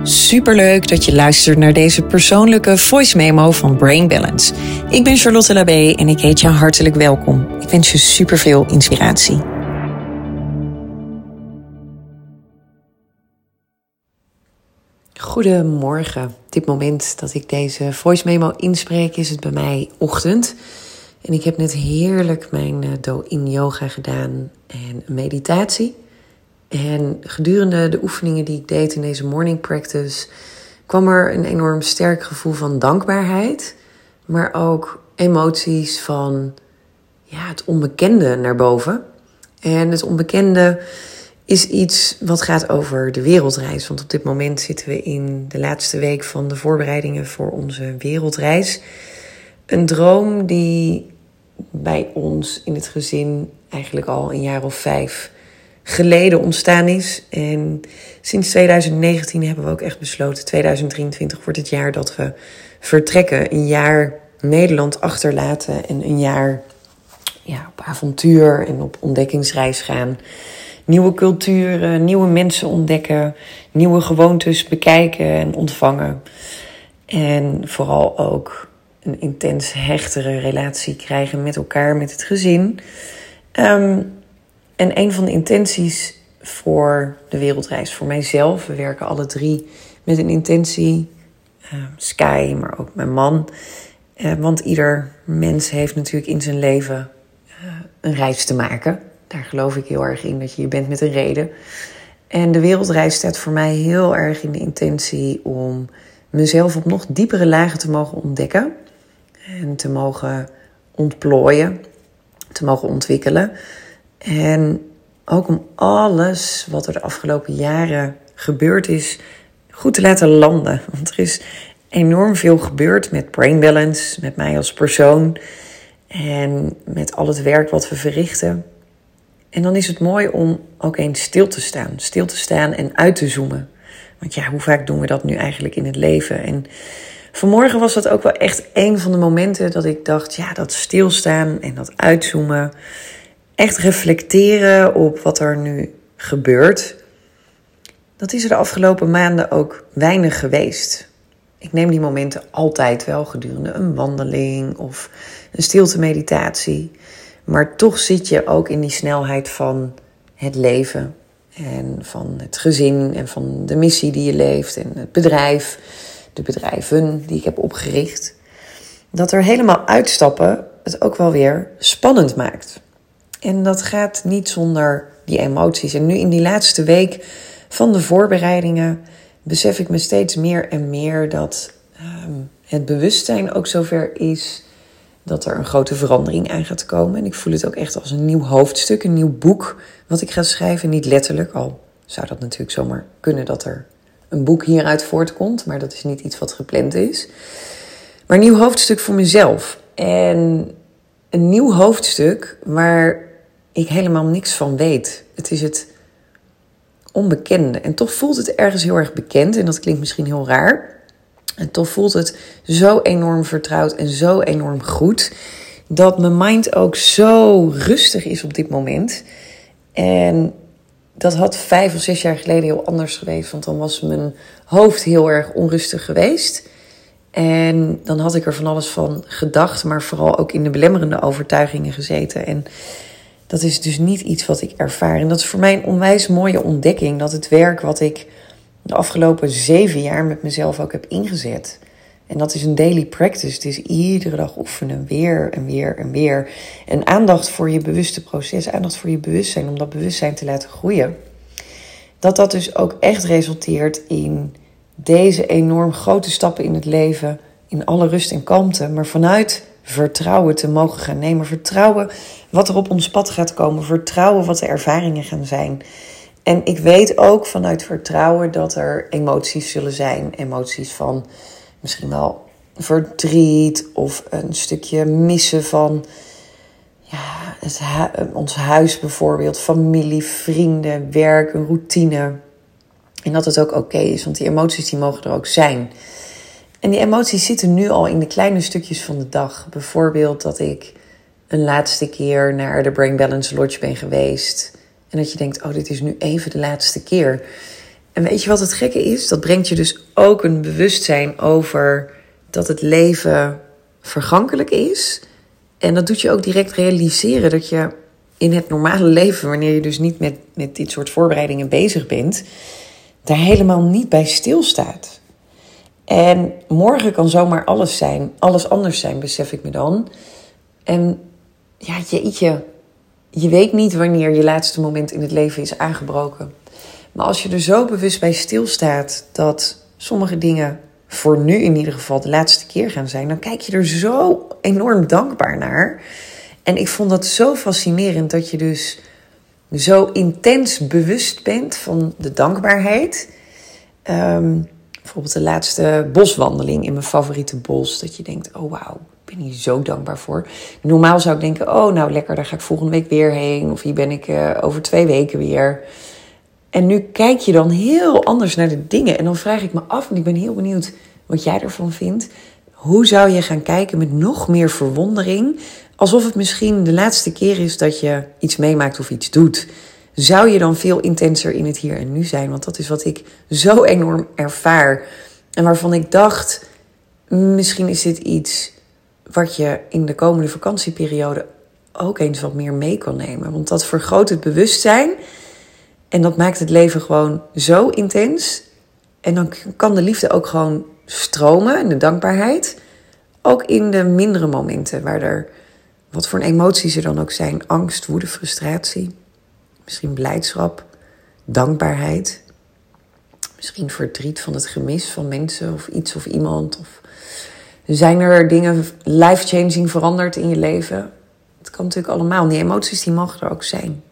Superleuk dat je luistert naar deze persoonlijke voice memo van Brain Balance. Ik ben Charlotte Labé en ik heet je hartelijk welkom. Ik wens je superveel inspiratie. Goedemorgen. Op dit moment dat ik deze voice memo inspreek is het bij mij ochtend. En ik heb net heerlijk mijn Do-in yoga gedaan en een meditatie. En gedurende de oefeningen die ik deed in deze morning practice kwam er een enorm sterk gevoel van dankbaarheid. Maar ook emoties van het onbekende naar boven. En het onbekende is iets wat gaat over de wereldreis. Want op dit moment zitten we in de laatste week van de voorbereidingen voor onze wereldreis. Een droom die bij ons in het gezin eigenlijk al een jaar of 5 geleden ontstaan is. En sinds 2019 hebben we ook echt besloten, 2023 wordt het jaar dat we vertrekken. Een jaar Nederland achterlaten en een jaar op avontuur en op ontdekkingsreis gaan. Nieuwe culturen, nieuwe mensen ontdekken, nieuwe gewoontes bekijken en ontvangen. En vooral ook een intens hechtere relatie krijgen met elkaar, met het gezin. En een van de intenties voor de wereldreis, voor mijzelf, we werken alle 3 met een intentie, Sky, maar ook mijn man. Want ieder mens heeft natuurlijk in zijn leven een reis te maken. Daar geloof ik heel erg in, dat je bent met een reden. En de wereldreis staat voor mij heel erg in de intentie om mezelf op nog diepere lagen te mogen ontdekken. En te mogen ontplooien, te mogen ontwikkelen. En ook om alles wat er de afgelopen jaren gebeurd is, goed te laten landen. Want er is enorm veel gebeurd met Brain Balance, met mij als persoon. En met al het werk wat we verrichten. En dan is het mooi om ook eens stil te staan. Stil te staan en uit te zoomen. Want hoe vaak doen we dat nu eigenlijk in het leven? En vanmorgen was dat ook wel echt een van de momenten dat ik dacht, dat stilstaan en dat uitzoomen. Echt reflecteren op wat er nu gebeurt. Dat is er de afgelopen maanden ook weinig geweest. Ik neem die momenten altijd wel gedurende een wandeling of een stilte meditatie. Maar toch zit je ook in die snelheid van het leven. En van het gezin en van de missie die je leeft. En het bedrijf, de bedrijven die ik heb opgericht. Dat er helemaal uitstappen het ook wel weer spannend maakt. En dat gaat niet zonder die emoties. En nu in die laatste week van de voorbereidingen besef ik me steeds meer en meer dat het bewustzijn ook zover is dat er een grote verandering aan gaat komen. En ik voel het ook echt als een nieuw hoofdstuk, een nieuw boek wat ik ga schrijven. Niet letterlijk, al zou dat natuurlijk zomaar kunnen dat er een boek hieruit voortkomt. Maar dat is niet iets wat gepland is. Maar een nieuw hoofdstuk voor mezelf. En een nieuw hoofdstuk waar ik helemaal niks van weet. Het is het onbekende. En toch voelt het ergens heel erg bekend. En dat klinkt misschien heel raar. En toch voelt het zo enorm vertrouwd en zo enorm goed. Dat mijn mind ook zo rustig is op dit moment. En dat had 5 of 6 jaar geleden heel anders geweest. Want dan was mijn hoofd heel erg onrustig geweest. En dan had ik er van alles van gedacht. Maar vooral ook in de belemmerende overtuigingen gezeten. En dat is dus niet iets wat ik ervaar. En dat is voor mij een onwijs mooie ontdekking. Dat het werk wat ik de afgelopen 7 jaar met mezelf ook heb ingezet. En dat is een daily practice. Het is iedere dag oefenen, weer en weer en weer. En aandacht voor je bewuste proces, aandacht voor je bewustzijn, om dat bewustzijn te laten groeien. Dat dus ook echt resulteert in deze enorm grote stappen in het leven, in alle rust en kalmte, maar vanuit vertrouwen te mogen gaan nemen. Vertrouwen wat er op ons pad gaat komen. Vertrouwen wat de ervaringen gaan zijn. En ik weet ook vanuit vertrouwen dat er emoties zullen zijn. Emoties van misschien wel verdriet of een stukje missen van ons huis bijvoorbeeld. Familie, vrienden, werk, een routine. En dat het ook oké is, want die emoties die mogen er ook zijn. En die emoties zitten nu al in de kleine stukjes van de dag. Bijvoorbeeld dat ik een laatste keer naar de Brain Balance Lodge ben geweest. En dat je denkt, dit is nu even de laatste keer. En weet je wat het gekke is? Dat brengt je dus ook een bewustzijn over dat het leven vergankelijk is. En dat doet je ook direct realiseren dat je in het normale leven, wanneer je dus niet met dit soort voorbereidingen bezig bent, daar helemaal niet bij stilstaat. En morgen kan zomaar alles anders zijn, besef ik me dan. En ja, jeetje, je weet niet wanneer je laatste moment in het leven is aangebroken. Maar als je er zo bewust bij stilstaat dat sommige dingen voor nu in ieder geval de laatste keer gaan zijn, dan kijk je er zo enorm dankbaar naar. En ik vond dat zo fascinerend dat je dus zo intens bewust bent van de dankbaarheid. Bijvoorbeeld de laatste boswandeling in mijn favoriete bos. Dat je denkt, oh wauw, ik ben hier zo dankbaar voor. Normaal zou ik denken, oh nou lekker, daar ga ik volgende week weer heen. Of hier ben ik over 2 weken weer. En nu kijk je dan heel anders naar de dingen. En dan vraag ik me af, en ik ben heel benieuwd wat jij ervan vindt. Hoe zou je gaan kijken met nog meer verwondering? Alsof het misschien de laatste keer is dat je iets meemaakt of iets doet. Zou je dan veel intenser in het hier en nu zijn? Want dat is wat ik zo enorm ervaar. En waarvan ik dacht, misschien is dit iets wat je in de komende vakantieperiode ook eens wat meer mee kan nemen. Want dat vergroot het bewustzijn. En dat maakt het leven gewoon zo intens. En dan kan de liefde ook gewoon stromen en de dankbaarheid. Ook in de mindere momenten waar er, wat voor emoties er dan ook zijn. Angst, woede, frustratie. Misschien blijdschap, dankbaarheid. Misschien verdriet van het gemis van mensen of iets of iemand. Of zijn er dingen life-changing veranderd in je leven? Het kan natuurlijk allemaal. Die emoties die mogen er ook zijn.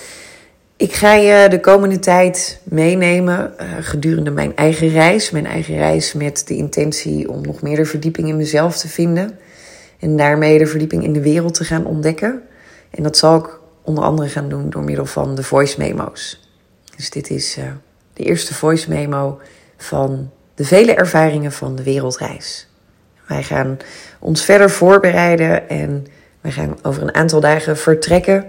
Ik ga je de komende tijd meenemen gedurende mijn eigen reis. Mijn eigen reis met de intentie om nog meer de verdieping in mezelf te vinden. En daarmee de verdieping in de wereld te gaan ontdekken. En dat zal ik onder andere gaan doen door middel van de voice memo's. Dus dit is de eerste voice memo van de vele ervaringen van de wereldreis. Wij gaan ons verder voorbereiden en wij gaan over een aantal dagen vertrekken.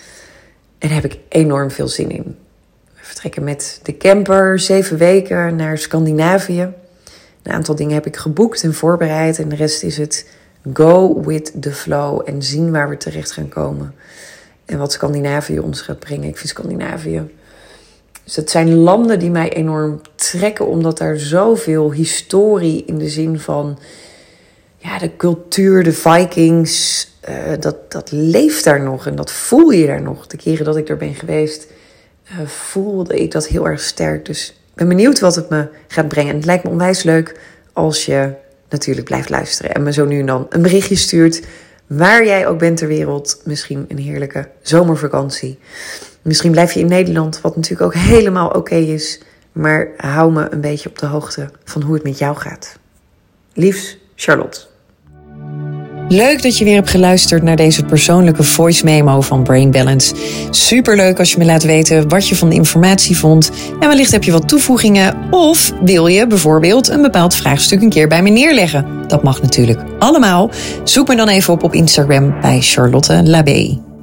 En daar heb ik enorm veel zin in. We vertrekken met de camper 7 weken naar Scandinavië. Een aantal dingen heb ik geboekt en voorbereid. En de rest is het go with the flow en zien waar we terecht gaan komen. En wat Scandinavië ons gaat brengen. Ik vind Scandinavië. Dus dat zijn landen die mij enorm trekken. Omdat daar zoveel historie in de zin van ja, de cultuur, de Vikings. Dat leeft daar nog en dat voel je daar nog. De keren dat ik er ben geweest, voelde ik dat heel erg sterk. Dus ik ben benieuwd wat het me gaat brengen. En het lijkt me onwijs leuk als je natuurlijk blijft luisteren. En me zo nu en dan een berichtje stuurt. Waar jij ook bent ter wereld. Misschien een heerlijke zomervakantie. Misschien blijf je in Nederland, wat natuurlijk ook helemaal oké is. Maar hou me een beetje op de hoogte van hoe het met jou gaat. Liefs, Charlotte. Leuk dat je weer hebt geluisterd naar deze persoonlijke voice memo van Brain Balance. Superleuk als je me laat weten wat je van de informatie vond. En wellicht heb je wat toevoegingen. Of wil je bijvoorbeeld een bepaald vraagstuk een keer bij me neerleggen. Dat mag natuurlijk allemaal. Zoek me dan even op Instagram bij Charlotte Labé.